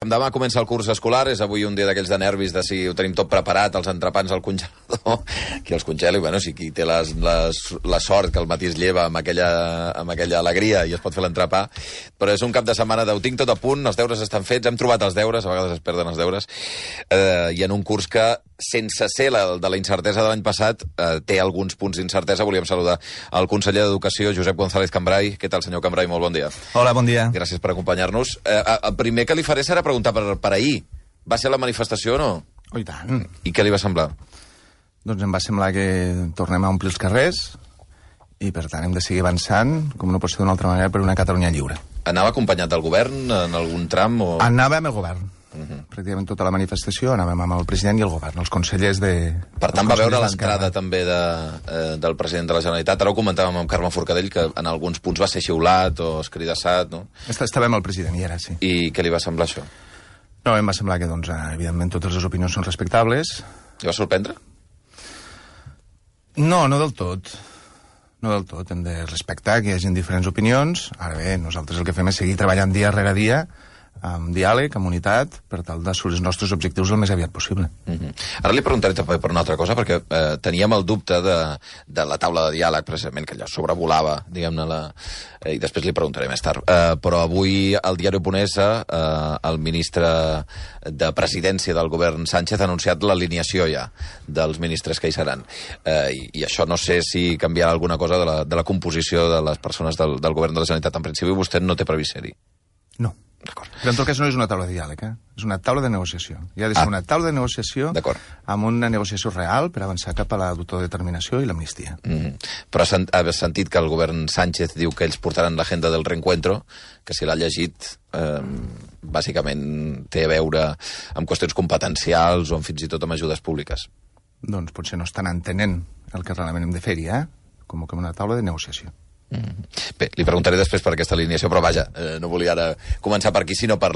Demà comença el curs escolar, és avui un dia d'aquells de nervis de si ho tenim tot preparat, els entrepans al congelador, qui els congela, i bueno, si qui té la sort que al matí es lleva amb aquella alegria i es pot fer l'entrepà, però és un cap de setmana ho tinc tot a punt, els deures estan fets, hem trobat els deures, a vegades es perden els deures, i en un curs que, sense ser de la incertesa de l'any passat, té alguns punts d'incertesa. Volíem saludar el conseller d'Educació, Josep González Cambray. Què tal, senyor Cambray? Molt bon dia. Hola, bon dia. Gràcies per acompanyar-nos. El primer que li faré serà preguntar per ahir. Va ser la manifestació o no? Oh, i tant. I què li va semblar? Doncs em va semblar que tornem a omplir els carrers i, per tant, hem de seguir avançant, com no pot ser d'una altra manera, per una Catalunya lliure. Anava acompanyat del govern en algun tram? O... Anava amb el govern. Pràcticament tota la manifestació anàvem amb el president i el govern, els consellers de... Per tant, va veure l'entrada també del president de la Generalitat. Ara ho comentàvem amb Carme Forcadell, que en alguns punts va ser xiulat o escridassat, no? Estàvem el president, i era, sí. I què li va semblar això? No, em va semblar que, doncs, evidentment, totes les opinions són respectables. Li va sorprendre? No, no del tot. No del tot. Hem de respectar que hi hagi diferents opinions. Ara bé, nosaltres el que fem és seguir treballant dia rere dia, amb diàleg, amb unitat, per tal d'assolir els nostres objectius el més aviat possible. Ara li preguntaré també per una altra cosa, perquè teníem el dubte de la taula de diàleg, precisament, que allò sobrevolava, diguem-ne, i després li preguntaré més tard. Però avui al diari Oponesa el ministre de Presidència del govern Sánchez ha anunciat l'alineació ja dels ministres que hi seran. I això no sé si canviarà alguna cosa de la composició de les persones del govern de la Generalitat. En principi vostè no té previst ser-hi. No. Però en tot cas no és una taula de diàleg, és una taula de negociació. Hi ha de ser una taula de negociació amb una negociació real per avançar cap a l'autodeterminació i l'amnistia. Però has sentit que el govern Sánchez diu que ells portaran l'agenda del reencuentro, que si l'ha llegit, bàsicament té a veure amb qüestions competencials o fins i tot amb ajudes públiques. Doncs potser no estan entenent el que realment hem de fer-hi, com una taula de negociació. Bé, li preguntaré després per aquesta alineació, però vaja, no volia ara començar per aquí, sinó per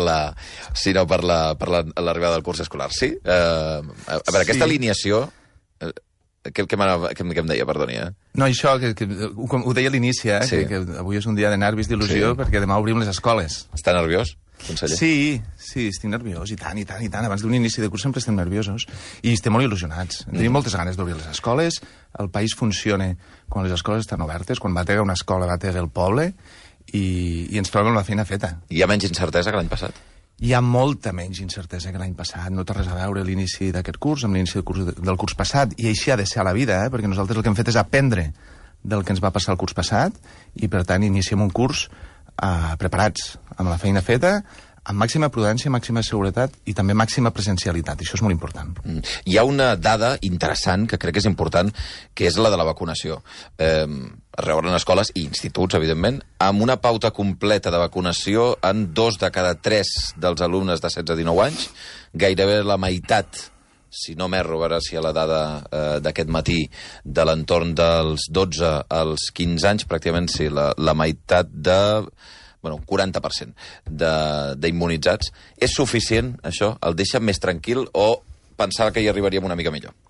l'arribada del curs escolar. Sí? A veure, aquesta alineació... Què em deia, perdoni, No, això, ho deia a l'inici, sí. que avui és un dia de nervis, d'il·lusió, perquè demà obrim les escoles. Està nerviós, conseller? Sí, estic nerviós, i tant. Abans d'un inici de curs sempre estem nerviosos. I estem molt il·lusionats. Tenim moltes ganes d'obrir les escoles. El país funciona quan les escoles estan obertes. Quan batega una escola, batega el poble. I ens trobem la feina feta. Hi ha menys incertesa que l'any passat? Hi ha molta menys incertesa que l'any passat. No té res a veure l'inici d'aquest curs amb l'inici del curs passat. I així ha de ser a la vida, perquè nosaltres el que hem fet és aprendre del que ens va passar el curs passat i, per tant, iniciem un curs preparats, amb la feina feta, amb màxima prudència, màxima seguretat i també màxima presencialitat. Això és molt important. Hi ha una dada interessant que crec que és important, que és la de la vacunació. Es reobren escoles i instituts, evidentment, amb una pauta completa de vacunació en 2 de cada 3 dels alumnes de 16 a 19 anys, gairebé la meitat, si no m'erro, a veure si a la dada d'aquest matí, de l'entorn dels 12 als 15 anys, pràcticament sí, la meitat un 40% d'immunitzats. És suficient, això? El deixa més tranquil o pensava que hi arribaríem una mica millor?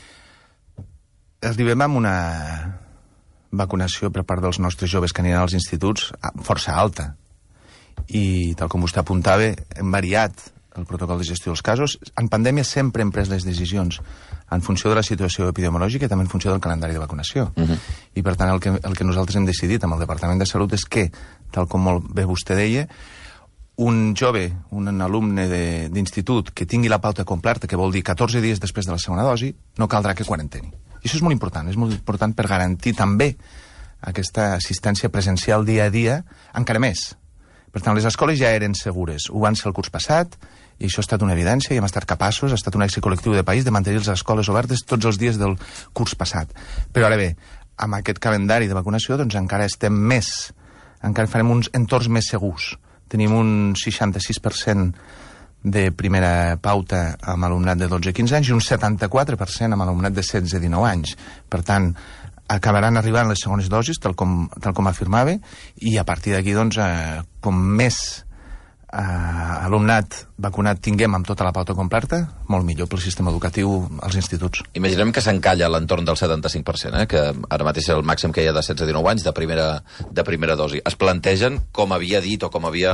Arribem amb una vacunació per part dels nostres joves que aniran als instituts força alta. I, tal com vostè apuntava, hem variat el protocol de gestió dels casos. En pandèmia sempre hem pres les decisions en funció de la situació epidemiològica i també en funció del calendari de vacunació. I, per tant, el que nosaltres hem decidit amb el Departament de Salut és que, tal com molt bé vostè deia, un jove, un alumne d'institut que tingui la pauta completa, que vol dir 14 dies després de la segona dosi, no caldrà que quaranteni. I això és molt important per garantir també aquesta assistència presencial dia a dia, encara més. Per tant, les escoles ja eren segures, ho van ser el curs passat, i això ha estat una evidència, i hem estat capaços, ha estat un èxit col·lectiu de país, de mantenir les escoles obertes tots els dies del curs passat. Però ara bé, amb aquest calendari de vacunació, doncs encara estem encara farem uns entorns més segurs. Tenim un 66% de primera pauta amb alumnat de 12-15 anys i un 74% amb alumnat de 16-19 anys. Per tant, acabaran arribant les segones dosis, tal com afirmava, i a partir d'aquí, doncs, com més alumnat vacunat tinguem amb tota la pauta completa, molt millor pel sistema educatiu als instituts. Imaginem que s'encalla a l'entorn del 75%, que ara mateix és el màxim que hi ha de 16 a 19 anys de primera dosi. Es plantegen, com havia dit o com havia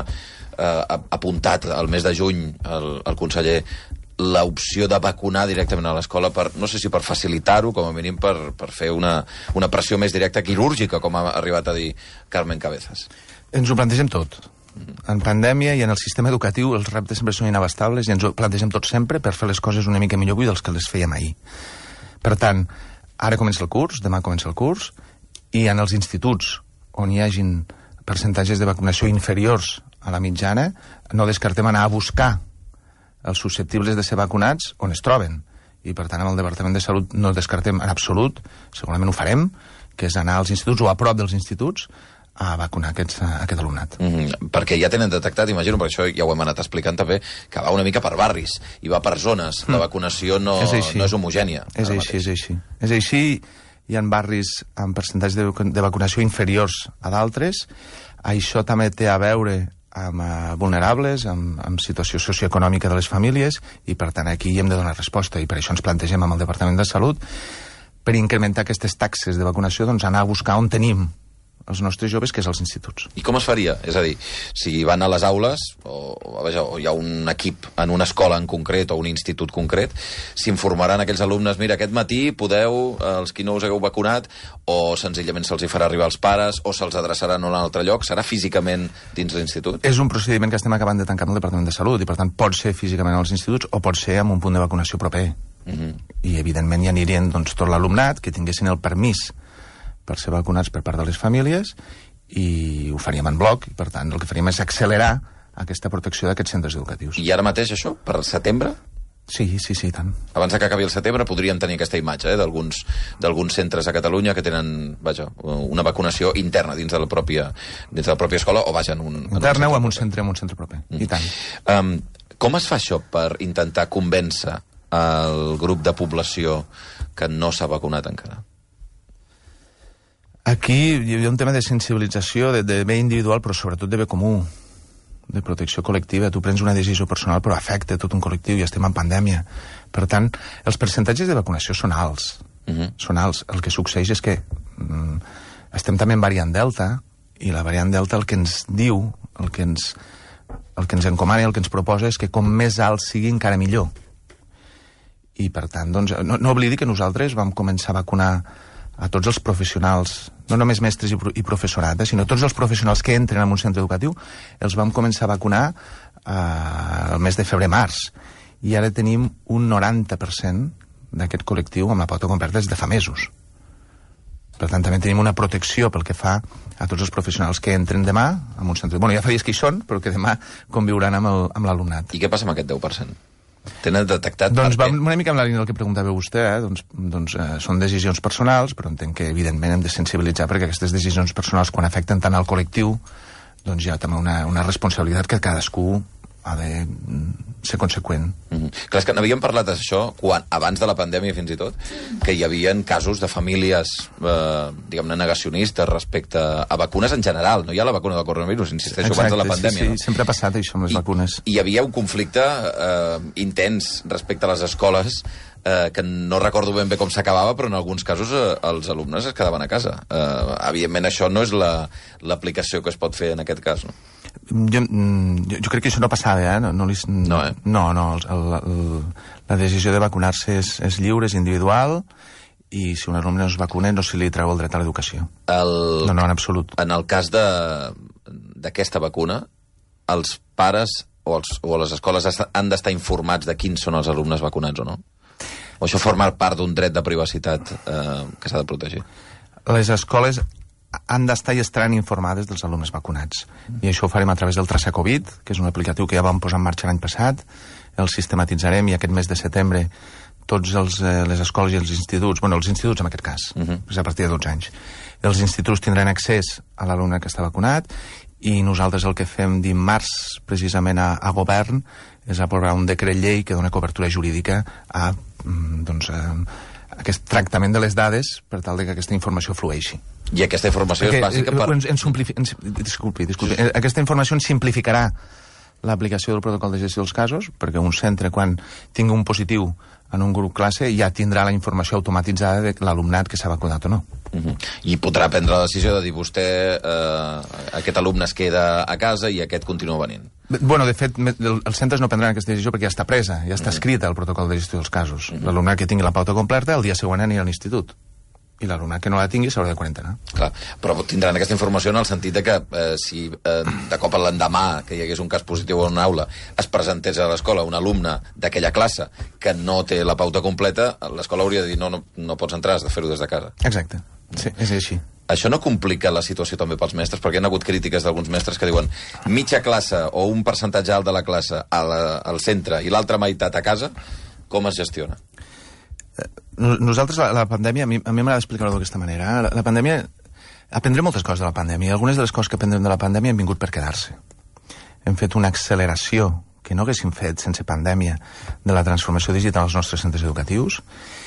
apuntat el mes de juny el conseller, l'opció de vacunar directament a l'escola, no sé si per facilitar-ho, com a mínim per fer una pressió més directa quirúrgica, com ha arribat a dir Carmen Cabezas. Ens ho plantegem tot. En pandèmia i en el sistema educatiu els reptes sempre són inabastables i ens ho plantegem tot sempre per fer les coses una mica millor avui dels que les fèiem ahir. Per tant, ara comença el curs, demà comença el curs, i en els instituts on hi hagin percentatges de vacunació inferiors a la mitjana, no descartem anar a buscar els susceptibles de ser vacunats on es troben. I, per tant, amb el Departament de Salut no descartem en absolut, segurament ho farem, que és anar als instituts o a prop dels instituts a vacunar aquest alumnat. Perquè ja tenen detectat, imagino, per això ja ho hem anat explicant també, que va una mica per barris i va per zones. La vacunació no és homogènia. És així. És així, hi ha barris amb percentatges de vacunació inferiors a d'altres. Això també té a veure amb vulnerables, amb situació socioeconòmica de les famílies, i per tant aquí hi hem de donar resposta, i per això ens plantegem amb el Departament de Salut, per incrementar aquestes taxes de vacunació, doncs anar a buscar on tenim els nostres joves, que és als instituts. I com es faria? És a dir, si van a les aules, o hi ha un equip en una escola en concret o un institut concret, s'informaran aquells alumnes, mira, aquest matí podeu, els qui no us hagueu vacunat, o senzillament se'ls hi farà arribar als pares, o se'ls adreçaran a un altre lloc? Serà físicament dins l'institut? És un procediment que estem acabant de tancar amb el Departament de Salut, i per tant pot ser físicament als instituts o pot ser amb un punt de vacunació proper. I evidentment hi anirien tot l'alumnat que tinguessin el permís per ser vacunats per part de les famílies, i ho faríem en bloc, i per tant el que faríem és accelerar aquesta protecció d'aquests centres educatius. I ara mateix això, per setembre? Sí, tant. Abans que acabi el setembre podríem tenir aquesta imatge d'alguns centres a Catalunya que tenen, una vacunació interna dins de la pròpia escola, o interna o en un centre proper, i tant. Com es fa això per intentar convèncer el grup de població que no s'ha vacunat encara? Aquí hi ha un tema de sensibilització, de bé individual, però sobretot de bé comú, de protecció col·lectiva. Tu prens una decisió personal, però afecta tot un col·lectiu, i estem en pandèmia. Per tant, els percentatges de vacunació són alts. Són alts. El que succeeix és que estem també en variant Delta, i la variant Delta el que ens diu, el que ens encomana i el que ens proposa és que com més alt sigui, encara millor. I, per tant, doncs, no oblidi que nosaltres vam començar a vacunar a tots els professionals, no només mestres i professorat, sinó tots els professionals que entren en un centre educatiu, els vam començar a vacunar el mes de febrer-març. I ara tenim un 90% d'aquest col·lectiu amb la pauta completa des de fa mesos. Per tant, també tenim una protecció pel que fa a tots els professionals que entren demà en un centre... Bueno, ja fa dies que hi són, però que demà conviuran amb l'alumnat. I què passa amb aquest 10%? Tenen detectat... Doncs va una mica amb la línia del que preguntava vostè, són decisions personals, però entenc que evidentment hem de sensibilitzar perquè aquestes decisions personals, quan afecten tant al col·lectiu, doncs hi ha també una responsabilitat que cadascú ha de ser conseqüent. Clar, és que n'havíem parlat d'això abans de la pandèmia, fins i tot, que hi havia casos de famílies, diguem-ne, negacionistes respecte a vacunes en general. No hi ha la vacuna del coronavirus, insisteixo, abans de la pandèmia. Sí, sempre ha passat això amb les vacunes. I hi havia un conflicte intens respecte a les escoles, que no recordo ben bé com s'acabava, però en alguns casos els alumnes es quedaven a casa. Evidentment, això no és l'aplicació que es pot fer en aquest cas, no? Jo crec que això no passava, No, la decisió de vacunar-se és lliure, és individual, i si un alumne no es vacuna no se li treu el dret a l'educació. No, en absolut. En el cas d'aquesta vacuna, els pares o les escoles han d'estar informats de quins són els alumnes vacunats o no? O això forma part d'un dret de privacitat que s'ha de protegir? Les escoles han d'estar i estaran informades dels alumnes vacunats. I això ho farem a través del Traça Covid, que és un aplicatiu que ja vam posar en marxa l'any passat. El sistematitzarem i aquest mes de setembre tots les escoles i els instituts, els instituts en aquest cas, és a partir de 12 anys. Els instituts tindran accés a l'alumne que està vacunat, i nosaltres el que fem dimarts precisament a govern és aprovar un decret llei que dona cobertura jurídica a aquest tractament de les dades per tal que aquesta informació flueixi. I aquesta informació és bàsica per... Disculpi. Aquesta informació ens simplificarà l'aplicació del protocol de gestió dels casos, perquè un centre, quan tingui un positiu en un grup classe, ja tindrà la informació automatitzada de l'alumnat que s'ha vacunat o no. I podrà prendre la decisió de dir vostè, aquest alumne es queda a casa i aquest continua venint. Bueno, de fet, els centres no prendran aquesta decisió perquè ja està presa, ja està escrita el protocol de gestió dels casos. L'alumnat que tingui la pauta completa, el dia següent anirà a l'institut. I l'alumnat que no la tingui s'haurà de quarantenar. Clar, però tindran aquesta informació en el sentit de que si de cop l'endemà que hi hagués un cas positiu en una aula es presentés a l'escola un alumne d'aquella classe que no té la pauta completa, l'escola hauria de dir no pots entrar, has de fer-ho des de casa. Exacte, sí, és així. Això no complica la situació també pels mestres, perquè hi ha hagut crítiques d'alguns mestres que diuen mitja classe o un percentatge alt de la classe al centre i l'altra meitat a casa, com es gestiona? Nosaltres, la pandèmia, a mi m'agrada explicar-ho d'aquesta manera. La pandèmia... Aprendrem moltes coses de la pandèmia. Algunes de les coses que aprendrem de la pandèmia han vingut per quedar-se. Hem fet una acceleració que no haguéssim fet sense pandèmia de la transformació digital als nostres centres educatius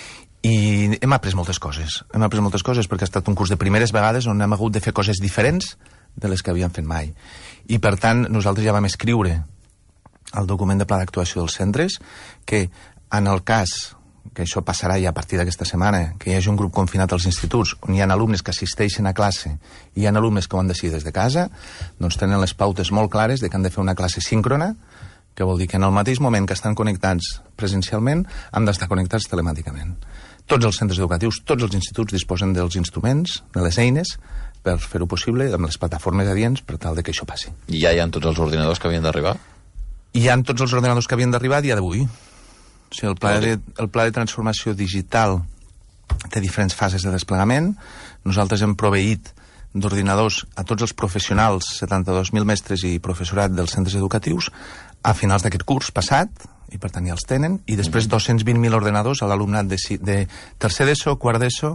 i hem après moltes coses. Hem après moltes coses perquè ha estat un curs de primeres vegades on hem hagut de fer coses diferents de les que havíem fet mai. I, per tant, nosaltres ja vam escriure al document de pla d'actuació dels centres que, en el cas que això passarà ja a partir d'aquesta setmana, que hi hagi un grup confinat als instituts, on hi ha alumnes que assisteixen a classe i hi ha alumnes que ho han decidit des de casa, doncs tenen les pautes molt clares de que han de fer una classe síncrona, que vol dir que en el mateix moment que estan connectats presencialment, han d'estar connectats telemàticament. Tots els centres educatius, tots els instituts disposen dels instruments, de les eines, per fer-ho possible, amb les plataformes adients, per tal de que això passi. I ja hi ha tots els ordinadors que havien d'arribar? Hi ha tots els ordinadors que havien d'arribar a dia d'avui. O sigui, el pla de transformació digital té diferents fases de desplegament. Nosaltres hem proveït d'ordinadors a tots els professionals, 72.000 mestres i professorat dels centres educatius, a finals d'aquest curs passat, i per tant ja els tenen, i després 220.000 ordinadors a l'alumnat de tercer d'ESO, quart d'ESO,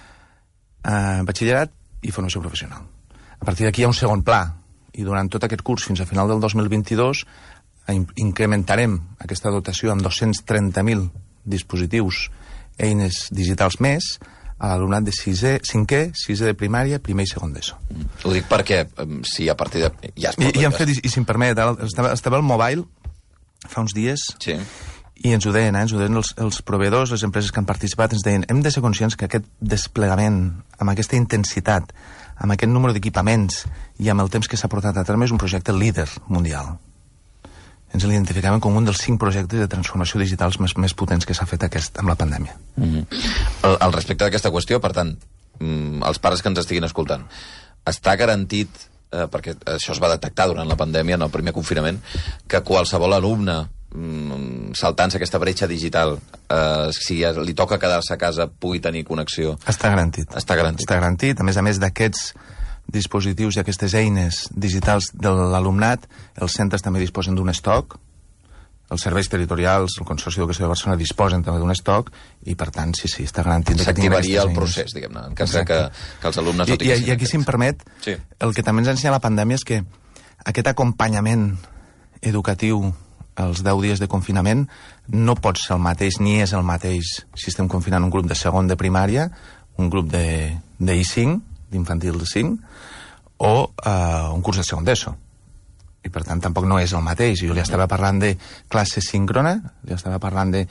batxillerat i formació professional. A partir d'aquí hi ha un segon pla, i durant tot aquest curs, fins a final del 2022, incrementarem aquesta dotació amb 230.000 dispositius, eines digitals més, a l'alumnat de 5è, 6è de primària, primer i segon d'ESO. Ho dic perquè, si a partir de... Ja es pot... I si em permet, estava al Mobile fa uns dies, sí. I ens ho deien, els proveïdors, les empreses que han participat, ens deien, hem de ser conscients que aquest desplegament, amb aquesta intensitat, amb aquest número d'equipaments i amb el temps que s'ha portat a terme, és un projecte líder mundial. Ens l'identificàvem com un dels 5 projectes de transformació digitals més potents que s'ha fet amb la pandèmia. Al respecte d'aquesta qüestió, per tant, els pares que ens estiguin escoltant, està garantit, perquè això es va detectar durant la pandèmia, en el primer confinament, que qualsevol alumne, saltant-se aquesta bretxa digital, si li toca quedar-se a casa, pugui tenir connexió? Està garantit. Està garantit. Està garantit. A més d'aquests dispositius i aquestes eines digitals de l'alumnat, els centres també disposen d'un estoc, els serveis territorials, el Consorci d'Educació de Barcelona disposen també d'un estoc, i per tant, sí, està garantit. S'activaria el procés, diguem-ne, en cas que els alumnes no tinguessin... I aquí, si em permet, sí. El que també ens ensenya la pandèmia és que aquest acompanyament educatiu als 10 dies de confinament no pot ser el mateix, ni és el mateix si estem confinant un grup de segon de primària, un grup d'I5, d'infantil de 5, o un curs de segon d'ESO. I per tant tampoc no és el mateix. Jo li estava parlant de classe síncrona, li estava parlant de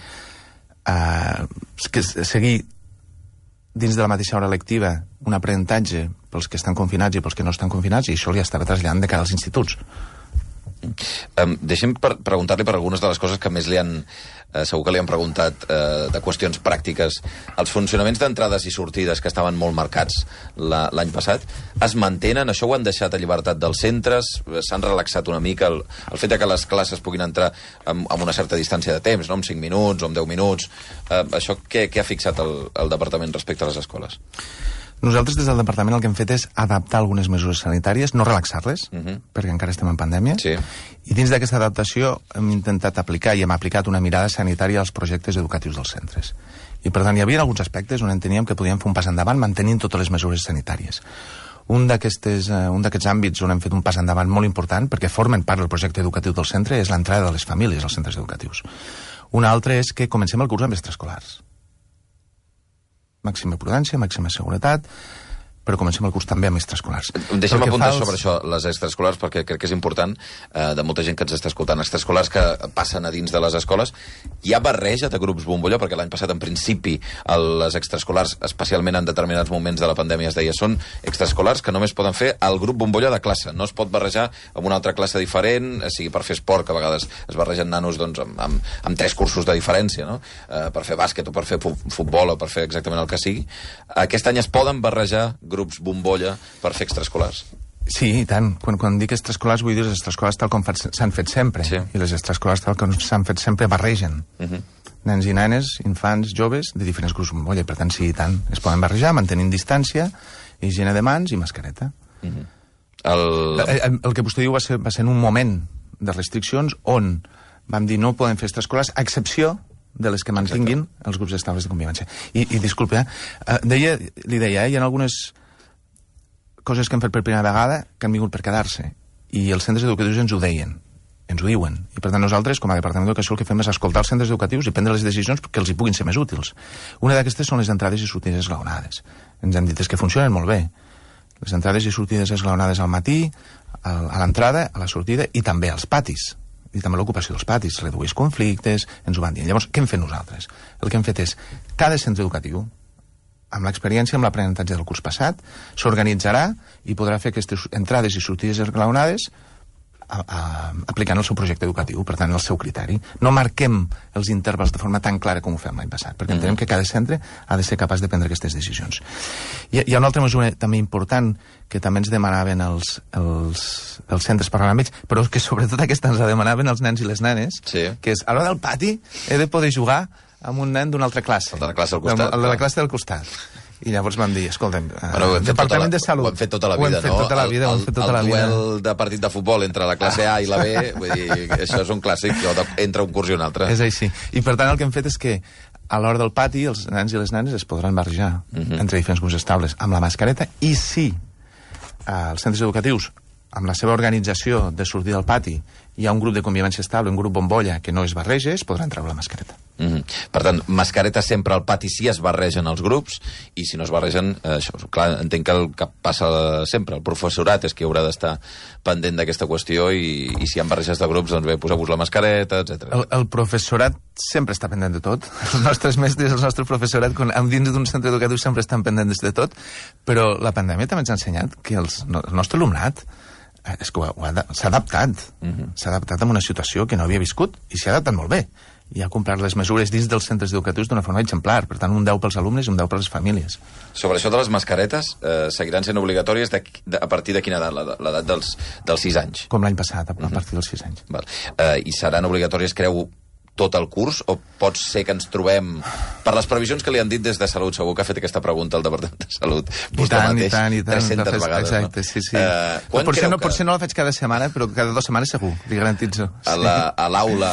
seguir dins de la mateixa hora lectiva un aprenentatge pels que estan confinats i pels que no estan confinats, i això li estava traslladant de cara als instituts. Deixem preguntar-li per algunes de les coses que més li han... segur que li han preguntat de qüestions pràctiques. Els funcionaments d'entrades i sortides que estaven molt marcats l'any passat, es mantenen? Això ho han deixat a llibertat dels centres? S'han relaxat una mica? El fet que les classes puguin entrar amb una certa distància de temps, no? Amb 5 minuts o amb 10 minuts. Això què ha fixat el departament respecte a les escoles? Nosaltres des del departament el que hem fet és adaptar algunes mesures sanitàries, no relaxar-les, perquè encara estem en pandèmia, sí. I dins d'aquesta adaptació hem intentat aplicar i hem aplicat una mirada sanitària als projectes educatius dels centres. I per tant hi havia alguns aspectes on enteníem que podíem fer un pas endavant mantenint totes les mesures sanitàries. Un d'aquests àmbits on hem fet un pas endavant molt important, perquè formen part del projecte educatiu del centre, és l'entrada de les famílies als centres educatius. Un altre és que comencem el curs amb extraescolars. Màxima prudència, màxima seguretat, però comencem el curs també amb extraescolars. Deixa'm apuntar sobre això, les extraescolars, perquè crec que és important, de molta gent que ens està escoltant. Extraescolars que passen a dins de les escoles. Hi ha barreja de grups bombolla, perquè l'any passat, en principi, les extraescolars, especialment en determinats moments de la pandèmia, es deia, són extraescolars que només poden fer el grup bombolla de classe. No es pot barrejar amb una altra classe diferent, sigui per fer esport, que a vegades es barregen nanos doncs, amb 3 cursos de diferència, no? Per fer bàsquet o per fer futbol o per fer exactament el que sigui. Aquest any es poden barrejar grups bombolla per fer extraescolars. Sí, i tant. Quan dic extraescolars vull dir les extraescolars tal com s'han fet sempre. Sí. I les extraescolars tal com s'han fet sempre barregen. Nens i nenes, infants, joves, de diferents grups bombolla. Per tant, sí, i tant. Es poden barrejar mantenint distància, higiene de mans i mascareta. El que vostè diu va ser en un moment de restriccions on vam dir no podem fer extraescolars, a excepció de les que mantinguin els grups estables de convivència. I disculpe, li deia, hi ha algunes coses que hem fet per primera vegada que han vingut per quedar-se, i els centres educatius ens ho deien, ens ho diuen, i per tant nosaltres, com a Departament d'Educació, el que fem és escoltar els centres educatius i prendre les decisions perquè els hi puguin ser més útils. Una d'aquestes són les entrades i sortides esglaonades. Ens han dit que funcionen molt bé. Les entrades i sortides esglaonades al matí, a l'entrada, a la sortida, i també als patis. I també l'ocupació dels patis, redueix conflictes, ens ho van dir. Llavors, què hem fet nosaltres? El que hem fet és, cada centre educatiu, amb l'experiència, amb l'aprenentatge del curs passat, s'organitzarà i podrà fer aquestes entrades i sortides esglaonades aplicant el seu projecte educatiu, per tant, el seu criteri. No marquem els intervals de forma tan clara com ho fem l'any passat, perquè entenem que cada centre ha de ser capaç de prendre aquestes decisions. Hi ha una altra mesura també important que també ens demanaven els centres per anar amb ells, però que sobretot aquesta ens la demanaven els nens i les nenes, que és, a l'hora del pati he de poder jugar amb un nen d'una altra classe. De la classe del costat. De la classe del costat. I llavors vam dir, escolta'm, Departament de Salut... Ho hem fet tota la vida, no? El duel de partit de futbol entre la classe A i la B, vull dir, això és un clàssic, entre un curs i un altre. És així. I per tant el que hem fet és que a l'hora del pati els nens i les nenes es podran barrejar entre diferents grups estables amb la mascareta, i si als centres educatius, amb la seva organització de sortir del pati, hi ha un grup de convivència estable, un grup bombolla que no es barreja, es podran treure la mascareta. Per tant, mascareta sempre al pati si es barregen els grups, i si no es barregen, això, clar, entenc que el que passa sempre, el professorat és qui haurà d'estar pendent d'aquesta qüestió, i si hi ha barreges de grups, doncs bé, poseu-vos la mascareta, etc. El professorat sempre està pendent de tot. Els nostres mestres, el nostre professorat, dins d'un centre educatiu sempre estan pendents de tot, però la pandèmia també ens ha ensenyat que el nostre alumnat és que s'ha adaptat. S'ha adaptat a una situació que no havia viscut, i s'ha adaptat molt bé. I ha complert les mesures dins dels centres educatius d'una forma exemplar. Per tant, un 10 pels alumnes i un 10 per les famílies. Sobre això de les mascaretes, seguiran sent obligatòries a partir de quina edat? L'edat dels 6 anys? Com l'any passat, a partir dels 6 anys. Val. I seran obligatòries, creu, tot el curs, o pot ser que ens trobem... Per les previsions que li han dit des de Salut, segur que ha fet aquesta pregunta al Departament de Salut. Vostè mateix, 300 vegades. Exacte, no? Sí. Potser no la faig cada setmana, però cada 2 setmanes segur, li garantitzo. A l'aula,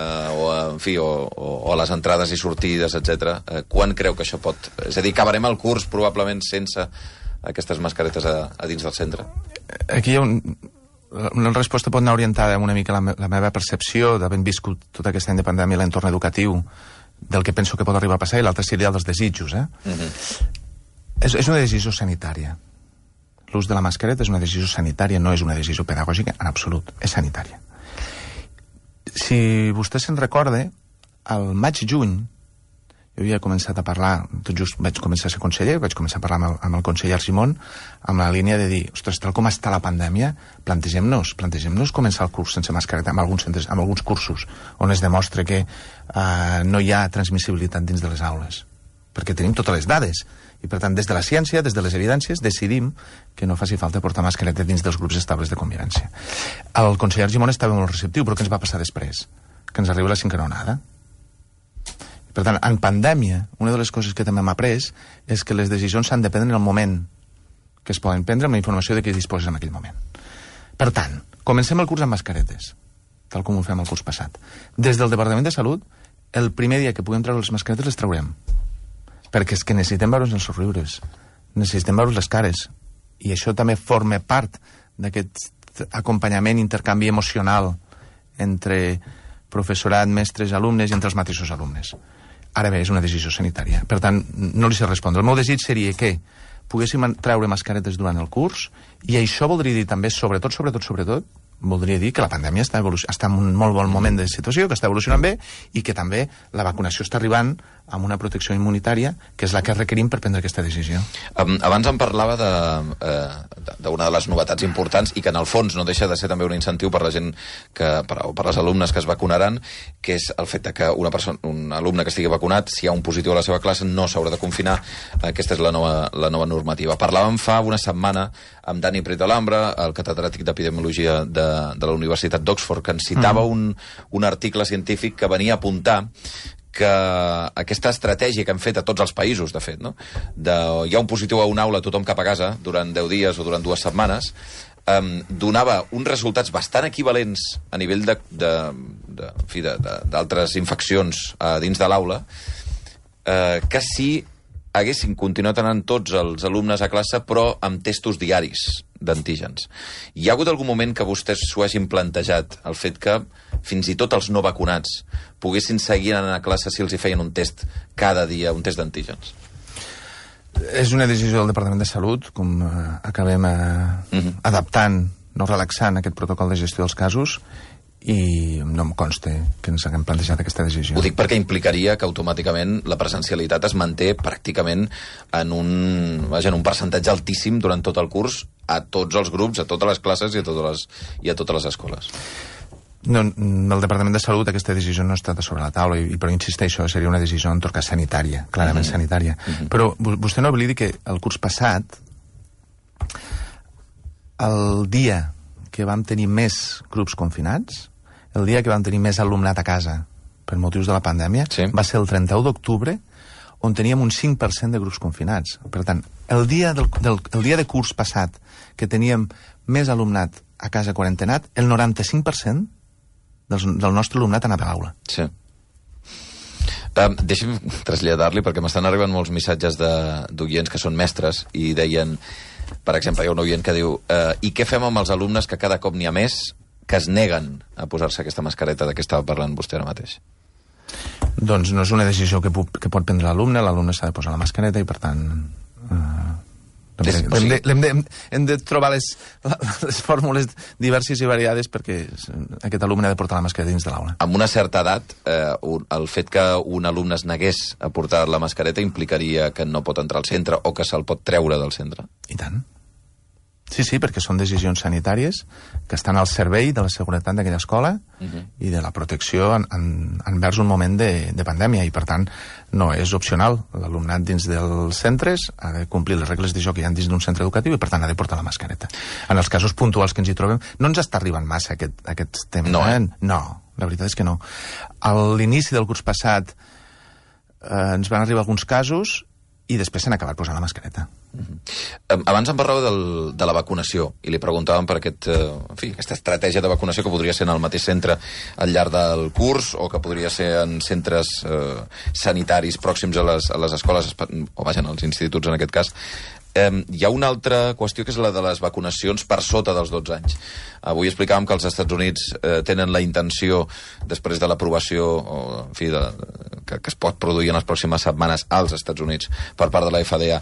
o a les entrades i sortides, etc. Quan creu que això pot... És a dir, acabarem el curs probablement sense aquestes mascaretes a dins del centre? Aquí hi ha una resposta pot anar orientada una mica la meva percepció d'haver viscut tot aquest any de pandèmia a l'entorn educatiu, del que penso que pot arribar a passar, i l'altre seria dels desitjos. És una decisió sanitària. L'ús de la mascareta és una decisió sanitària, no és una decisió pedagògica en absolut, és sanitària. Si vostè se'n recorda, al maig-juny jo havia començat a parlar, tot just vaig començar a ser conseller, vaig començar a parlar amb el conseller Argimon, amb la línia de dir, ostres, tal com està la pandèmia, plantegem-nos començar el curs sense mascareta en alguns centres, en alguns cursos, on es demostra que no hi ha transmissibilitat dins de les aules, perquè tenim totes les dades, i per tant, des de la ciència, des de les evidències, decidim que no faci falta portar mascareta dins dels grups estables de convivència. El conseller Argimon estava molt receptiu, però què ens va passar després? Que ens arriba la cinquena. Per tant, en pandèmia, una de les coses que també hem après és que les decisions s'han de prendre en el moment que es poden prendre amb la informació de què disposes en aquell moment. Per tant, comencem el curs amb mascaretes, tal com ho fem el curs passat. Des del Departament de Salut, el primer dia que puguem treure les mascaretes les traurem. Perquè és que necessitem veure's els somriures, necessitem veure's les cares. I això també forma part d'aquest acompanyament, intercanvi emocional entre professorat, mestres, alumnes i entre els mateixos alumnes. Ara bé, és una decisió sanitària. Per tant, no li sé respondre. El meu desig seria que poguéssim treure mascaretes durant el curs, i això voldria dir també, sobretot, voldria dir que la pandèmia està en un molt bon moment de situació, que està evolucionant bé, i que també la vacunació està arribant amb una protecció immunitària, que és la que requerim per prendre aquesta decisió. Abans em parlava d'una de les novetats importants, i que en el fons no deixa de ser també un incentiu per la gent, per les alumnes que es vacunaran, que és el fet que un alumne que estigui vacunat, si hi ha un positiu a la seva classe, no s'haurà de confinar. Aquesta és la nova normativa. Parlàvem fa una setmana amb Dani Pritolambra, el catedràtic d'Epidemiologia de la Universitat d'Oxford, que ens citava un article científic que venia a apuntar que aquesta estratègia que han fet a tots els països, de fet, no? Hi ha un positiu a una aula, tothom cap a casa, durant 10 dies o durant 2 setmanes, donava uns resultats bastant equivalents a nivell d'altres infeccions dins de l'aula, que si haguessin continuat anant tots els alumnes a classe, però amb testos diaris d'antígens. Hi ha hagut algun moment que vostès s'ho hagin plantejat, el fet que fins i tot els no vacunats poguessin seguir anant a classe si els hi feien un test cada dia, un test d'antígens? És una decisió del Departament de Salut, com acabem adaptant, no relaxant aquest protocol de gestió dels casos, i no em consta que ens haguem plantejat aquesta decisió. Ho dic perquè implicaria que automàticament la presencialitat es manté pràcticament en un percentatge altíssim durant tot el curs a tots els grups, a totes les classes i a totes les escoles. No, el Departament de Salut aquesta decisió no ha estat sobre la taula, però insisteixo, seria una decisió en tot cas sanitària, clarament sanitària. Però vostè no oblidi que el curs passat, el dia que vam tenir més grups confinats, el dia que vam tenir més alumnat a casa per motius de la pandèmia, va ser el 31 d'octubre, on teníem un 5% de grups confinats. Per tant, el dia de curs passat que teníem més alumnat a casa quarantenat, el 95% del nostre alumnat anava a l'aula. Sí. Deixi'm traslladar-li, perquè m'estan arribant molts missatges d'oients que són mestres i deien, per exemple, hi ha un oient que diu i què fem amb els alumnes que cada cop n'hi ha més que es neguen a posar-se aquesta mascareta de què estava parlant vostè ara mateix? Doncs no és una decisió que pot prendre l'alumne s'ha de posar la mascareta i per tant hem de trobar les fórmules diverses i variades perquè aquest alumne ha de portar la mascareta dins de l'aula. Amb una certa edat, el fet que un alumne es negués a portar la mascareta implicaria que no pot entrar al centre o que se'l pot treure del centre? I tant. Sí, perquè són decisions sanitàries que estan al servei de la seguretat d'aquella escola i de la protecció envers un moment de pandèmia, i per tant no és opcional. L'alumnat dins dels centres ha de complir les regles de joc que hi ha dins d'un centre educatiu i per tant ha de portar la mascareta. En els casos puntuals que ens hi trobem, no ens està arribant massa aquest tema. No, la veritat és que no. A l'inici del curs passat ens van arribar alguns casos i després s'han acabat posant la mascareta. Abans em parlava de la vacunació i li preguntàvem per aquesta estratègia de vacunació que podria ser en el mateix centre al llarg del curs o que podria ser en centres sanitaris pròxims a les escoles o vaja, als instituts en aquest cas. Hi ha una altra qüestió que és la de les vacunacions per sota dels 12 anys. Avui explicàvem que els Estats Units tenen la intenció, després de l'aprovació que es pot produir en les pròximes setmanes als Estats Units per part de la FDA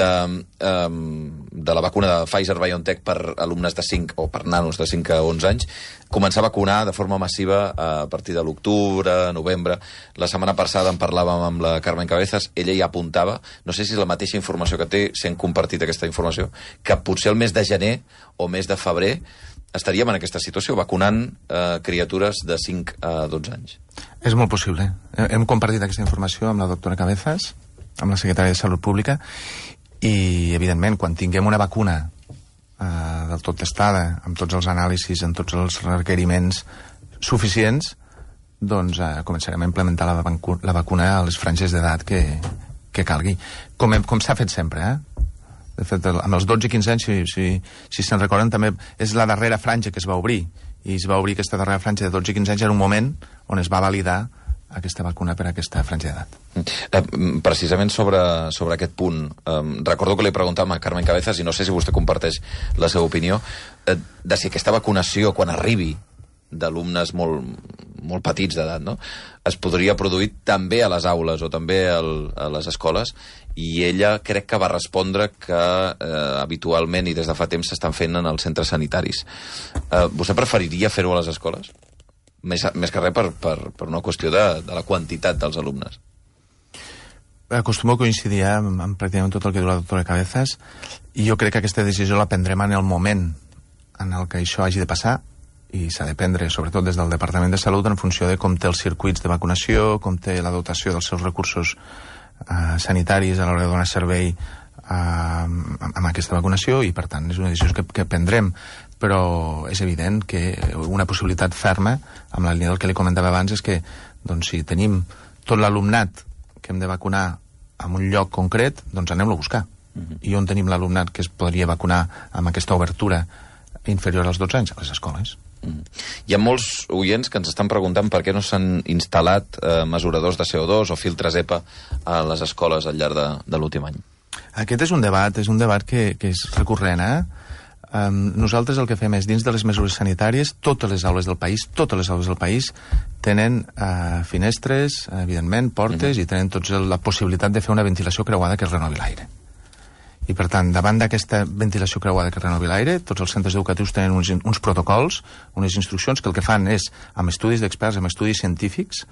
de la vacuna de Pfizer-BioNTech per alumnes de 5 o per nanos de 5 a 11 anys, començar a vacunar de forma massiva a partir de l'octubre, novembre. La setmana passada en parlàvem amb la Carmen Cabezas, ella ja apuntava, no sé si és la mateixa informació que té, si han compartit aquesta informació, que potser el mes de gener o mes de febrer estaríem en aquesta situació, vacunant criatures de 5 a 12 anys. És molt possible. Hem compartit aquesta informació amb la doctora Cabezas, amb la secretària de Salut Pública, i, evidentment, quan tinguem una vacuna del tot testada, amb tots els anàlisis, amb tots els requeriments suficients, doncs començarem a implementar la vacuna a les franges d'edat que calgui. Com s'ha fet sempre, De fet, amb els 12 i 15 anys, si se'n recorden, també és la darrera franja que es va obrir. I es va obrir aquesta darrera franja de 12 i 15 anys, era un moment on es va validar aquesta vacuna per a aquesta franja d'edat. Precisament sobre aquest punt, recordo que li preguntàvem a Carmen Cabezas, i no sé si vostè comparteix la seva opinió, de si aquesta vacunació, quan arribi d'alumnes molt molt petits d'edat, no? Es podria produir també a les aules o també a les escoles, i ella crec que va respondre que habitualment i des de fa temps s'estan fent en els centres sanitaris. Vostè preferiria fer-ho a les escoles? Més que res per una qüestió de la quantitat dels alumnes. Acostumo a coincidir amb pràcticament tot el que diu la doctora Cabezas, i jo crec que aquesta decisió la prendrem en el moment en el que això hagi de passar, i s'ha de prendre, sobretot des del Departament de Salut, en funció de com té els circuits de vacunació, com té la dotació dels seus recursos sanitaris a l'hora de donar servei amb aquesta vacunació, i per tant és una decisió que prendrem. Però és evident que una possibilitat ferma, amb la línia del que li comentava abans, és que doncs, si tenim tot l'alumnat que hem de vacunar en un lloc concret, doncs anem-lo a buscar. I on tenim l'alumnat que es podria vacunar amb aquesta obertura inferior als 12 anys? A les escoles. Hi ha molts oients que ens estan preguntant per què no s'han instal·lat mesuradors de CO2 o filtres EPA a les escoles al llarg de l'últim any. Aquest és un debat que és recurrent, nosaltres el que fem és, dins de les mesures sanitàries, totes les aules del país tenen finestres, evidentment, portes, i tenen tots la possibilitat de fer una ventilació creuada que es renovi l'aire. I, per tant, davant d'aquesta ventilació creuada que renovi l'aire, tots els centres educatius tenen uns protocols, unes instruccions que el que fan és, amb estudis d'experts, amb estudis científics,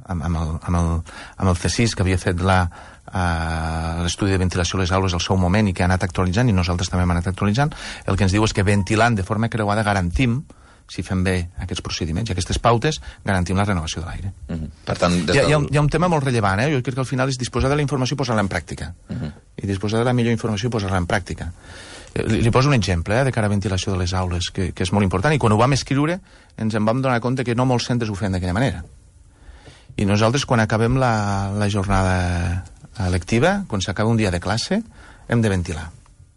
amb el CSIS, que havia fet l'estudi de ventilació a les aules al seu moment i que ha anat actualitzant, i nosaltres també hem anat actualitzant, el que ens diu és que ventilant de forma creuada garantim, si fem bé aquests procediments i aquestes pautes, garantim la renovació de l'aire. Per tant, hi ha un tema molt rellevant, jo crec que al final és disposar de la informació i posar-la en pràctica. I disposar de la millor informació i posar-la en pràctica. Li poso un exemple de cara a ventilació de les aules, que és molt important, i quan ho vam escriure ens en vam donar compte que no molts centres ho feien d'aquella manera. I nosaltres, quan acabem la jornada lectiva, quan s'acaba un dia de classe, hem de ventilar.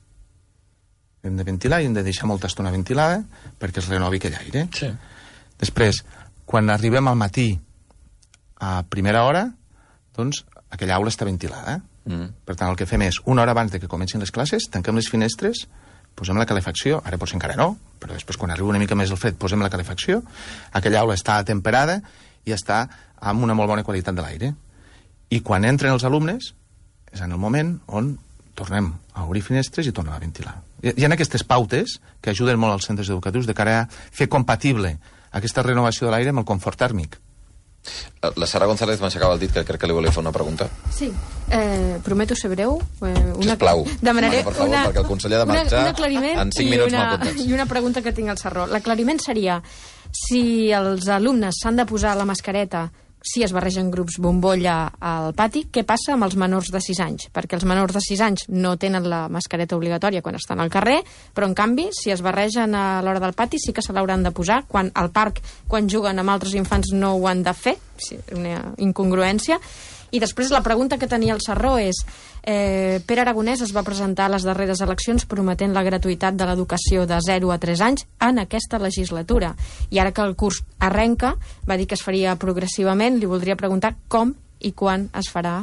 Hem de ventilar i hem de deixar molta estona ventilada perquè es renovi aquell aire. Sí. Després, quan arribem al matí a primera hora, doncs aquella aula està ventilada. Per tant, el que fem és, una hora abans de que comencin les classes, tanquem les finestres, posem la calefacció, ara potser encara no, però després quan arriba una mica més el fred posem la calefacció, aquella aula està atemperada i està amb una molt bona qualitat de l'aire. I quan entren els alumnes, és en el moment on tornem a obrir finestres i tornem a ventilar. Hi ha aquestes pautes que ajuden molt als centres educatius de cara a fer compatible aquesta renovació de l'aire amb el confort tèrmic. La Sara González m'aixecava el dit, que crec que li volia fer una pregunta. Sí, prometo ser breu. Sisplau, demanaré per favor, perquè el conseller ha de marxar en 5 minuts mal comptats. I una pregunta que tinc al Sarró. L'aclariment seria, si els alumnes s'han de posar la mascareta si es barregen grups bombolla al pati, què passa amb els menors de 6 anys? Perquè els menors de 6 anys no tenen la mascareta obligatòria quan estan al carrer, però en canvi, si es barregen a l'hora del pati sí que se l'hauran de posar, quan al parc, quan juguen amb altres infants no ho han de fer, una incongruència. I després la pregunta que tenia el Sarró és, Pere Aragonès es va presentar a les darreres eleccions prometent la gratuïtat de l'educació de 0 a 3 anys en aquesta legislatura. I ara que el curs arrenca, va dir que es faria progressivament. Li voldria preguntar com i quan es farà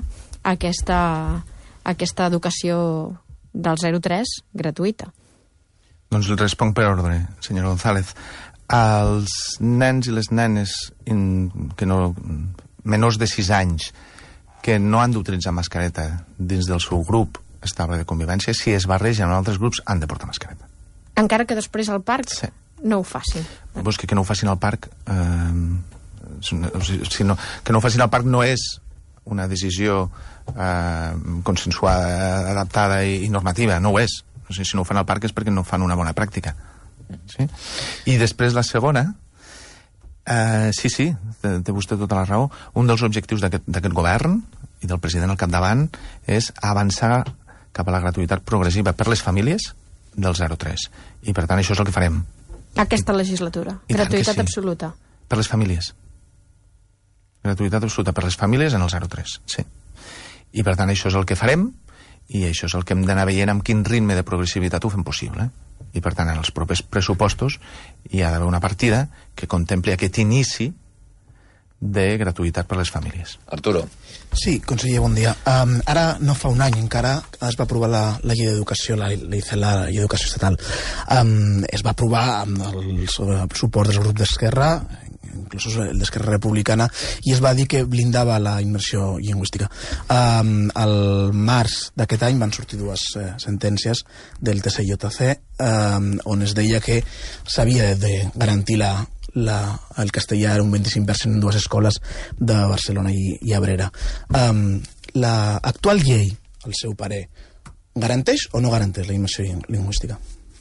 aquesta educació del 0 a 3 gratuïta. Doncs li responc per ordre, senyora González. Els nens i les nenes menors de 6 anys que no han d'utilitzar mascareta dins del seu grup estable de convivència, si es barregen en altres grups, han de portar mascareta. Encara que després al parc no ho facin. Pues que no ho facin al parc... que no ho facin al parc no és una decisió consensuada, adaptada i normativa, no ho és. Si no ho fan al parc és perquè no fan una bona pràctica. Sí? I després la segona... Sí, té vostè tota la raó. Un dels objectius d'aquest govern i del president al capdavant és avançar cap a la gratuïtat progressiva per les famílies del 0 a 3. I per tant això és el que farem. Aquesta legislatura. Gratuïtat absoluta. Per les famílies. Gratuïtat absoluta per les famílies en el 0 a 3, sí. I per tant això és el que farem i això és el que hem d'anar veient amb quin ritme de progressivitat ho fem possible. I per tant en els propers pressupostos hi ha d'haver una partida que contempli aquest inici de gratuïtat per a les famílies. Arturo. Sí, conseller, bon dia. Ara no fa un any encara es va aprovar la llei d'educació, la llei d'educació estatal. Es va aprovar amb el suport del grup d'Esquerra, inclús el d'Esquerra Republicana, i es va dir que blindava la immersió lingüística. Al març d'aquest any van sortir dues sentències del TCJC on es deia que s'havia de garantir el castellà, era un 25% en dues escoles de Barcelona i Abrera. L'actual llei, al seu parer, garanteix o no garanteix la immersió lingüística?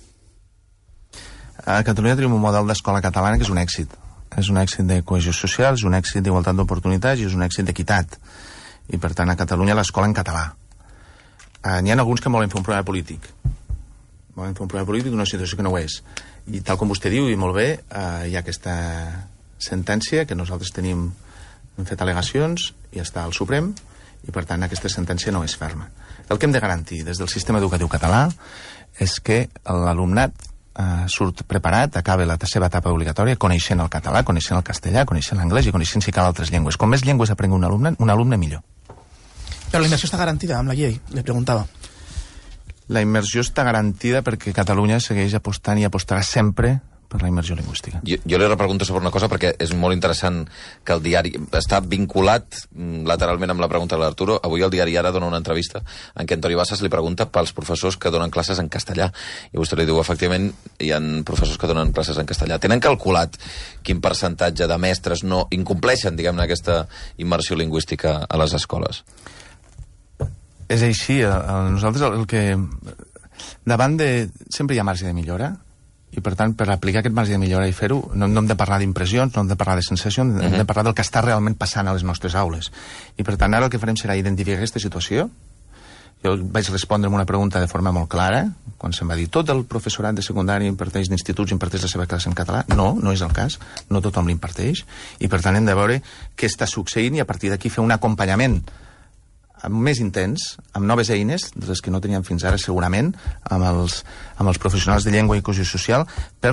A Catalunya tenim un model d'escola catalana que és un èxit. És un èxit de cohesió social, és un èxit d'igualtat d'oportunitats i és un èxit d'equitat. I, per tant, a Catalunya l'escola en català. N'hi ha alguns que volen fer un problema polític. Volen fer un problema polític d'una situació que no ho és. I tal com vostè diu, i molt bé, hi ha aquesta sentència que nosaltres hem fet al·legacions i està al Suprem, i, per tant, aquesta sentència no és ferma. El que hem de garantir des del sistema educatiu català és que l'alumnat surt preparat, acaba la seva etapa obligatòria coneixent el català, coneixent el castellà, coneixent l'anglès i coneixent si cal altres llengües. Com més llengües aprengui un alumne millor. Però la immersió està garantida amb la llei, li preguntava. La immersió està garantida perquè Catalunya segueix apostant i apostarà sempre per la immersió lingüística. Jo li repregunto sobre una cosa perquè és molt interessant que el diari està vinculat lateralment amb la pregunta de l'Arturo. Avui el diari Ara dona una entrevista en què Antoni Bassas li pregunta pels professors que donen classes en castellà i vostè li diu, efectivament, hi ha professors que donen classes en castellà. Tenen calculat quin percentatge de mestres no incompleixen, diguem-ne, aquesta immersió lingüística a les escoles? És així. Nosaltres el que... Davant de... Sempre hi ha marge de millora, i per tant, per aplicar aquest marge de millora i fer-ho, no hem de parlar d'impressions, no hem de parlar de sensacions, hem de parlar del que està realment passant a les nostres aules. I per tant, ara el que farem serà identificar aquesta situació. Jo vaig respondre amb una pregunta de forma molt clara, quan se'm va dir tot el professorat de secundària imparteix d'instituts imparteix la seva classe en català. No, no és el cas, no tothom l'imparteix, i per tant hem de veure què està succeint i a partir d'aquí fer un acompanyament més intens, amb noves eines, de les que no teníem fins ara segurament, amb els professionals de llengua i cohesió social, per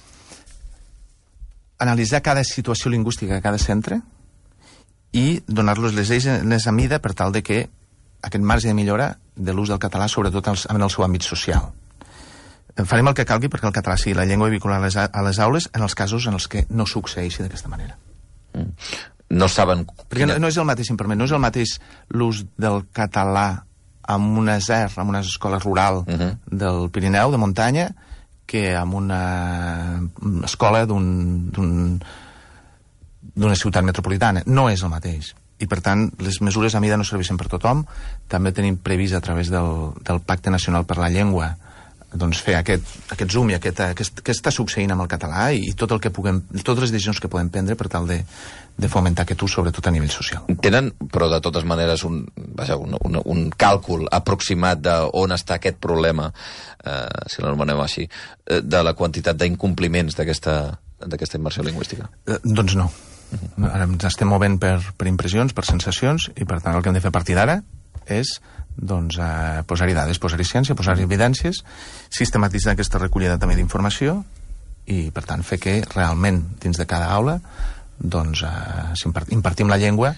analitzar cada situació lingüística a cada centre i donar-los les eines a mida per tal de que aquest marge de millora de l'ús del català, sobretot en el seu àmbit social. Farem el que calgui perquè el català sigui la llengua vehicular a les aules en els casos en els que no succeeixi d'aquesta manera. No saben... Perquè no és el mateix, si em permet, no és el mateix l'ús del català en una ESER, en una escola rural del Pirineu, de muntanya, que en una escola d'una ciutat metropolitana. No és el mateix. I, per tant, les mesures a mida no serveixen per tothom. També tenim previst a través del Pacte Nacional per la Llengua doncs fer aquest zoom i què està succeint amb el català i tot el que puguem, totes les decisions que podem prendre per tal de fomentar aquest ús, sobretot a nivell social. Tenen, però de totes maneres, un càlcul aproximat d'on està aquest problema, si l'anomenem així, de la quantitat d'incompliments d'aquesta immersió lingüística? Doncs no. Ara ens estem movent per impressions, per sensacions, i per tant el que hem de fer a partir d'ara és posar-hi dades, posar-hi ciència, posar-hi evidències, sistematitzar aquesta recollida també d'informació i, per tant, fer que realment dins de cada aula impartim la llengua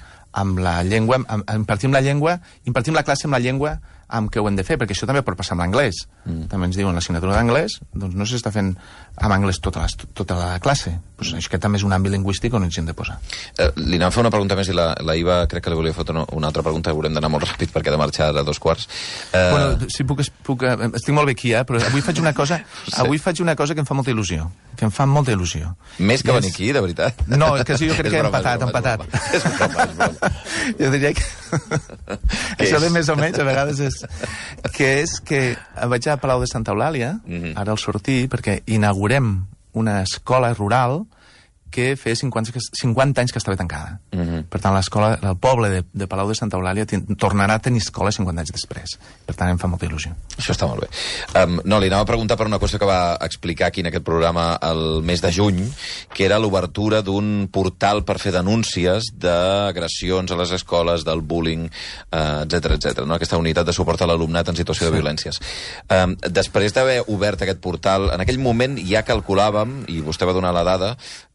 impartim la classe amb la llengua amb què ho hem de fer, perquè això també pot passar amb l'anglès. També ens diuen l'assignatura d'anglès, doncs no s'està fent amb anglès tota la classe. Pues això també és un àmbit lingüístic on ens hem de posar. Li anem a fer una pregunta més i la Iva crec que li volia fer una altra pregunta, haurem d'anar molt ràpid perquè he de marxar a 2:15. Bueno, si puc, estic molt bé aquí, però avui faig una cosa que em fa molta il·lusió. Més que venir aquí, de veritat? No, és que jo crec que he empatat. És broma. Jo diria que això de més o menys a vegades és que vaig a Palau de Santa Eulàlia, ara al sortir, perquè inaugurem una escola rural que feia 50 anys que estava tancada. Per tant, l'escola, el poble de Palau de Santa Eulàlia tornarà a tenir escola 50 anys després. Per tant, em fa molta il·lusió. Això està molt bé. No, li anava a preguntar per una cosa que va explicar aquí en aquest programa el mes de juny, que era l'obertura d'un portal per fer denúncies d'agressions a les escoles, del bullying, etc. No? Aquesta unitat de suport a l'alumnat en situació de violències. Després d'haver obert aquest portal, en aquell moment ja calculàvem, i vostè va donar la dada,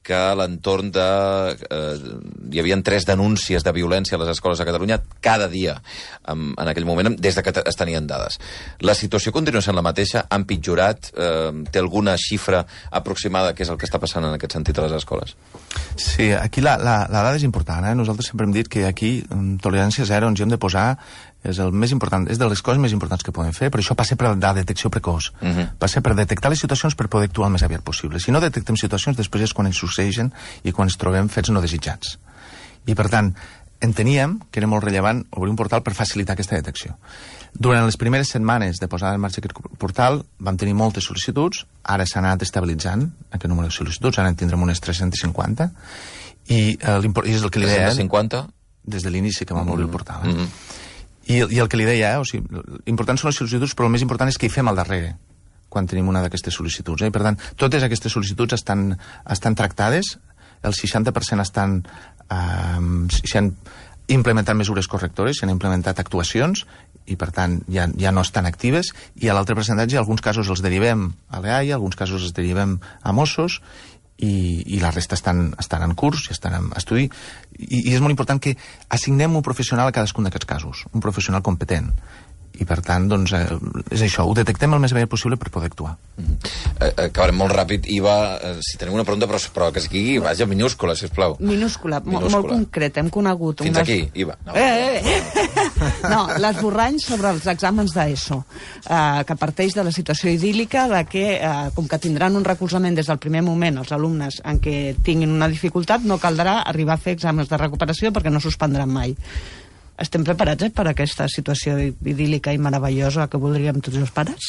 que a l'entorn de... hi havia 3 denúncies de violència a les escoles de Catalunya cada dia en aquell moment, des de que es tenien dades. La situació continua sent la mateixa? Ha empitjorat? Té alguna xifra aproximada que és el que està passant en aquest sentit a les escoles? Sí, aquí la dada és important. Nosaltres sempre hem dit que aquí tolerància zero ens hi hem de posar, és el més important, és de les coses més importants que podem fer, però això passa per la detecció precoç. Passa per detectar les situacions per poder actuar el més aviat possible. Si no detectem situacions, després és quan ens succeeixen i quan ens trobem fets no desitjats. I per tant, enteníem que era molt rellevant obrir un portal per facilitar aquesta detecció. Durant les primeres setmanes de posada en marxa aquest portal vam tenir moltes sol·licituds, ara s'ha anat estabilitzant aquest número de sol·licituds, ara en tindrem unes 350, i és el que li deia... 350? Des de l'inici que vam obrir el portal. I el que li deia, o sigui, l'important són les sol·licituds, però el més important és que hi fem al darrere quan tenim una d'aquestes sol·licituds. Per tant, totes aquestes sol·licituds estan tractades, el 60% s'han implementat mesures correctores, s'han implementat actuacions, i per tant ja no estan actives, i a l'altre percentatge, alguns casos els derivem a l'EAI, alguns casos els derivem a Mossos, i la resta estan en curs i estan en estudi, i és molt important que assignem un professional a cadascun d'aquests casos, un professional competent, i per tant, doncs, és això, ho detectem el més aviat possible per poder actuar. Acabarem molt ràpid. Iva, si tenim una pregunta, però que sigui, vaja, minúscula, sisplau. Minúscula, molt concreta. Hem conegut... Fins aquí, Iva. No, l'esborrany sobre els exàmens d'ESO, que parteix de la situació idíl·lica de que, com que tindran un recolzament des del primer moment els alumnes en què tinguin una dificultat, no caldrà arribar a fer exàmens de recuperació perquè no suspendran mai. Estem preparats per aquesta situació idíl·lica i meravellosa que voldríem tots els pares?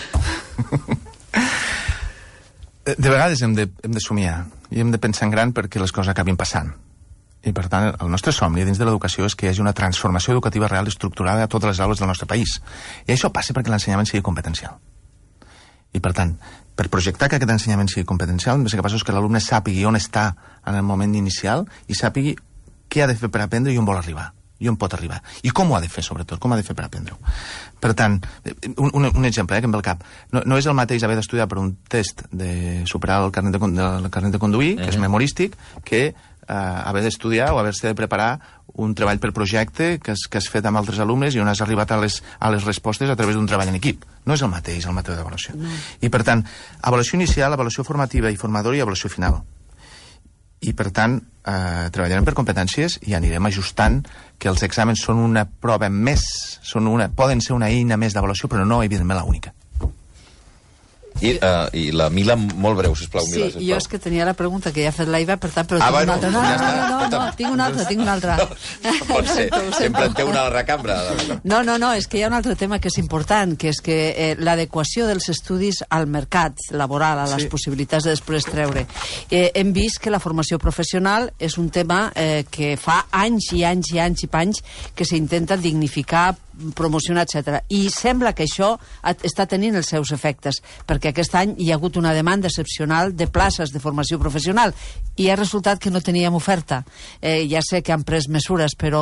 De vegades hem de somiar i hem de pensar en gran perquè les coses acabin passant. I per tant, el nostre somni dins de l'educació és que hi hagi una transformació educativa real estructurada a totes les aules del nostre país. I això passa perquè l'ensenyament sigui competencial. I per tant, per projectar que aquest ensenyament sigui competencial, hem de ser capaços que l'alumne sàpigui on està en el moment inicial i sàpigui què ha de fer per aprendre i on vol arribar. I on pot arribar. I com ho ha de fer, sobretot, com ha de fer per aprendre-ho. Per tant, un exemple que em ve al cap. No és el mateix haver d'estudiar per un test de superar el carnet de conduir, que és memorístic, que haver d'estudiar o haver-se de preparar un treball per projecte que has fet amb altres alumnes i on has arribat a les respostes a través d'un treball en equip. No és el mateix el mètode d'avaluació. I per tant, avaluació inicial, avaluació formativa i formadora i avaluació final. I per tant, treballarem per competències i anirem ajustant que els exàmens són una prova més, poden ser una eina més d'avaluació, però no, evidentment, la única. I la Mila, molt breu, sisplau, Mila, sisplau. Sí, jo és que tenia la pregunta que ja ha fet la Iva, per tant, però tinc una altra. No, tinc una altra. No pot ser, sempre en té una a la recambra. No, és que hi ha un altre tema que és important, que és que l'adequació dels estudis al mercat laboral, a les possibilitats de després treure. Hem vist que la formació professional és un tema que fa anys i anys i anys i panys que s'intenta dignificar, promocionar, etc. I sembla que això està tenint els seus efectes, perquè aquest any hi ha hagut una demanda excepcional de places de formació professional i ha resultat que no teníem oferta. Ja sé que han pres mesures, però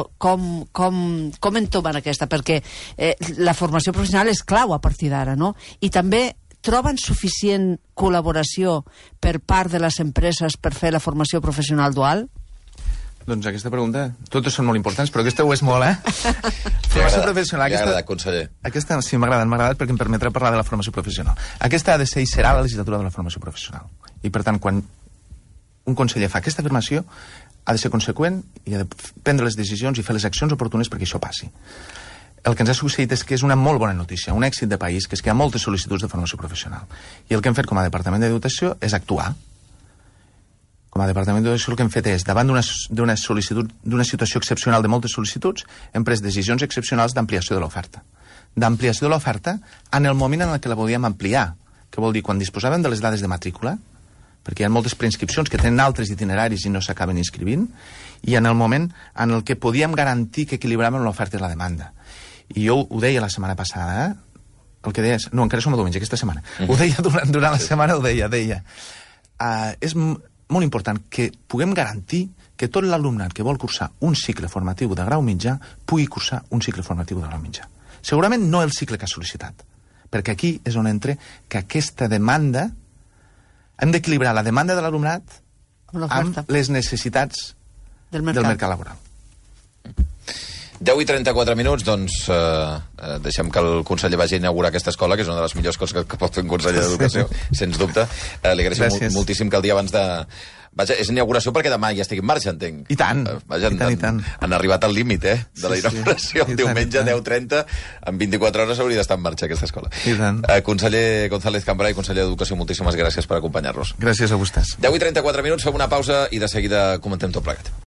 com entomen aquesta? Perquè la formació professional és clau a partir d'ara, no? I també troben suficient col·laboració per part de les empreses per fer la formació professional dual? Doncs aquesta pregunta, totes són molt importants, però aquesta ho és molt, Formació professional. M'ha agradat, conseller. Aquesta sí, m'ha agradat perquè em permetrà parlar de la formació professional. Aquesta ha de ser i serà la legislatura de la formació professional. I per tant, quan un conseller fa aquesta afirmació, ha de ser conseqüent i ha de prendre les decisions i fer les accions oportunes perquè això passi. El que ens ha succeït és que és una molt bona notícia, un èxit de país, que és que hi ha moltes sol·licituds de formació professional. I el que hem fet com a Departament d'Educació és actuar. Com a Departament d'Educació el que hem fet és, davant d'una sol·licitud, d'una situació excepcional de moltes sol·licituds, hem pres decisions excepcionals d'ampliació de l'oferta. D'ampliació de l'oferta en el moment en què la podíem ampliar, que vol dir quan disposàvem de les dades de matrícula, perquè hi ha moltes preinscripcions que tenen altres itineraris i no s'acaben inscrivint, i en el moment en el que podíem garantir que equilibràvem l'oferta i la demanda. I jo ho deia la setmana passada, el que deia és... No, encara som a diumenge, aquesta setmana. Ho deia durant la setmana, deia. És molt important que puguem garantir que tot l'alumnat que vol cursar un cicle formatiu de grau mitjà pugui cursar un cicle formatiu de grau mitjà. Segurament no el cicle que ha sol·licitat, perquè aquí és on entra que aquesta demanda... Hem d'equilibrar la demanda de l'alumnat amb les necessitats del mercat laboral. 10:34, doncs deixem que el conseller vagi a inaugurar aquesta escola, que és una de les millors coses que pot fer un conseller d'Educació, sens dubte. Li agraeixo moltíssim que el dia abans de... Vaja, és inauguració perquè demà ja estigui en marxa, entenc. I tant, vaja, i tant. Han arribat al límit, de la inauguració. Diumenge, 10:30, en 24 hores hauria d'estar en marxa aquesta escola. I tant. Conseller González Cambray, conseller d'Educació, moltíssimes gràcies per acompanyar-nos. Gràcies a vostès. 10:34, fem una pausa i de seguida comentem tot plegat.